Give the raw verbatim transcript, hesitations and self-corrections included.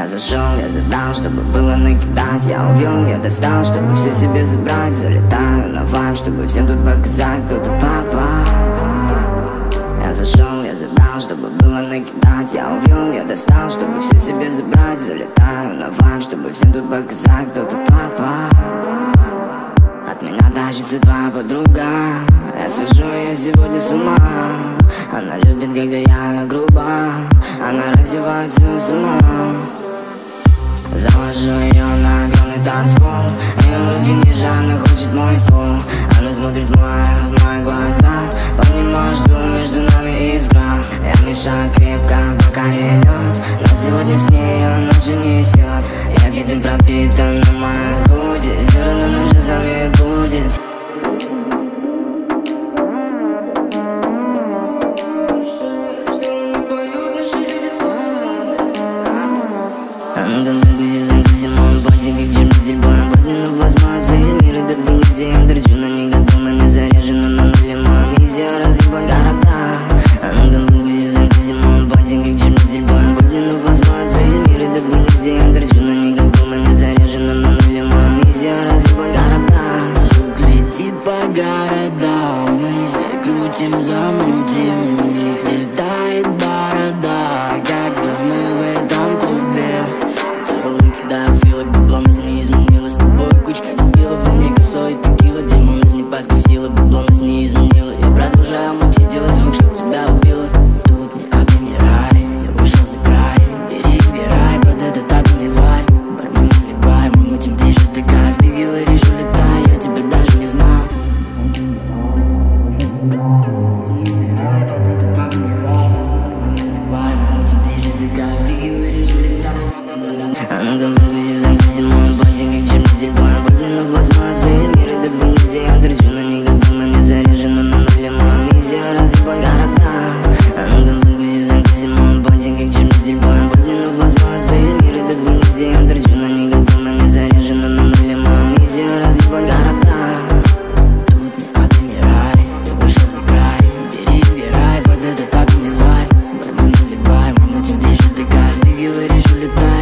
Я зашел, я задал, чтобы было накидать. Я увел, я достал, чтобы все себе забрать. Залетаю на вайб, чтобы всем тут показать, кто-то папа. Я зашел, я задал, чтобы было накидать. Я увел, я достал, чтобы все себе забрать. Залетаю на вайб, чтобы всем тут показать, кто-то папа. От меня тащится твоя подруга. Я свожу ее сегодня с ума. Она любит, когда я грубо. Она раздевается с ума. Завожу ее на огромный танцпол. Ее руки ниже, она хочет мой ствол. Она смотрит в мои, в мои глаза. Понимаю, что между нами искра. Я мешаю крепко, пока не идет. Но сегодня с ней ее ночью несет. Я виден пропитан на моей худи. Все равно нам же с нами будет. Замутим, не слетает борода, когда мы в этом клубе. Сорваны, когда я филок, бабло нас не изменило. С тобой кучка дебилов, и мне косой текила. Дима нас не подкосила, бабло нас не изменило. Я продолжаю мутить, делать звук, чтоб тебя убило. Тут ни ада, ни рай, я вышел за край. Бери, сгорай, под этот атом не варь. Бармен наливай, мы мутим ближе, ты кайф. Ты говоришь, улетай, я тебя даже не знаю. Она говорит, загрузи мой ботик, как черный стиль, бой. Подлинно возьму цель, мир это две нигде. Я торчу на них, как дыма не заряжена. На нуле моя миссия, разъебать города. Она говорит, загрузи мой ботик, как черный стиль, бой. Подлинно возьму цель, мир это две нигде. Я торчу на них, как дыма не заряжена. На нуле моя миссия, разъебать города. Тут ни ада, ни рай, я вышел за край. Бери, сгорай, под этот атом не варь. Бармен наливай, мы мутим ближе, ты кайф. Ты говоришь, улетай.